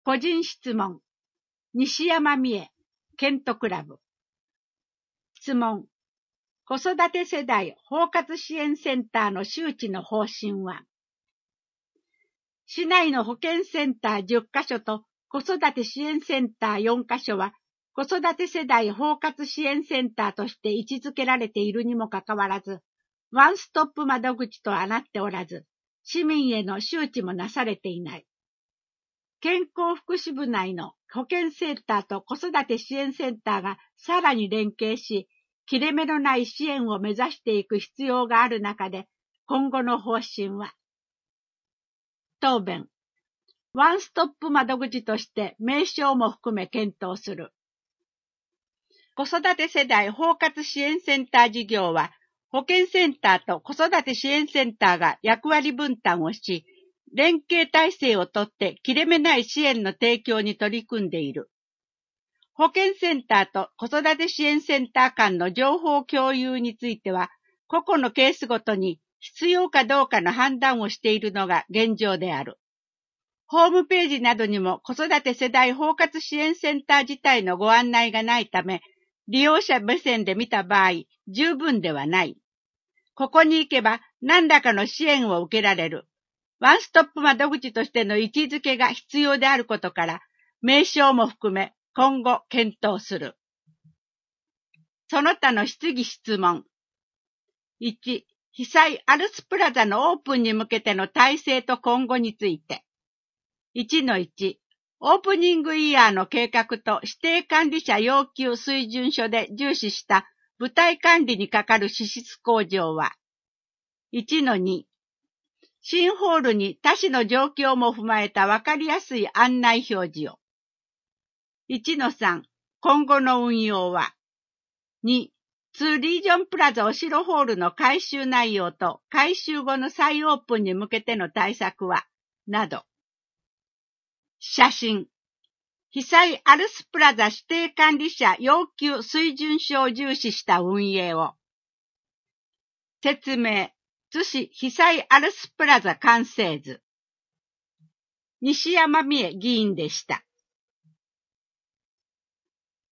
個人質問。西山美恵、ケントクラブ。質問。子育て世代包括支援センターの周知の方針は、市内の保健センター10カ所と子育て支援センター4カ所は、子育て世代包括支援センターとして位置づけられているにもかかわらず、ワンストップ窓口とはなっておらず、市民への周知もなされていない。健康福祉部内の保健センターと子育て支援センターがさらに連携し、切れ目のない支援を目指していく必要がある中で、今後の方針は、答弁。ワンストップ窓口として名称も含め検討する。子育て世代包括支援センター事業は、保健センターと子育て支援センターが役割分担をし、連携体制をとって切れ目ない支援の提供に取り組んでいる。保健センターと子育て支援センター間の情報共有については、個々のケースごとに必要かどうかの判断をしているのが現状である。ホームページなどにも子育て世代包括支援センター自体のご案内がないため、利用者目線で見た場合、十分ではない。ここに行けば何らかの支援を受けられる。ワンストップ窓口としての位置づけが必要であることから、名称も含め今後検討する。その他の質疑質問。1、被災アルスプラザのオープンに向けての体制と今後について。1-1、オープニングイヤーの計画と指定管理者要求水準書で重視した舞台管理にかかる支出向上は。1-2、新ホールに他市の状況も踏まえたわかりやすい案内表示を。1-3、今後の運用は。2、2リージョンプラザお城ホールの改修内容と改修後の再オープンに向けての対策は、など。写真。被災アルスプラザ指定管理者要求水準書を重視した運営を。説明。津市被災アルスプラザ完成図。西山美恵議員でした。